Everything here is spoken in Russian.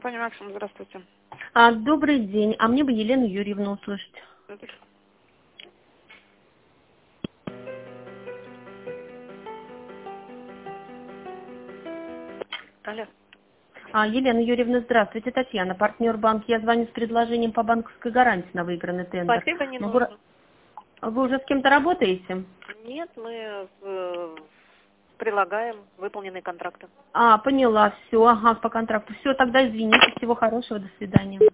Паня Максим, здравствуйте. Добрый день. А мне бы Елену Юрьевну услышать. Алло. Елена Юрьевна, здравствуйте. Татьяна, партнер банк. Я звоню с предложением по банковской гарантии на выигранный тендер. Спасибо, не Могу... нужно. Вы уже с кем-то работаете? Нет, мы прилагаем выполненные контракты. Поняла. Все. Ага, по контракту. Все, тогда извините. Всего хорошего. До свидания.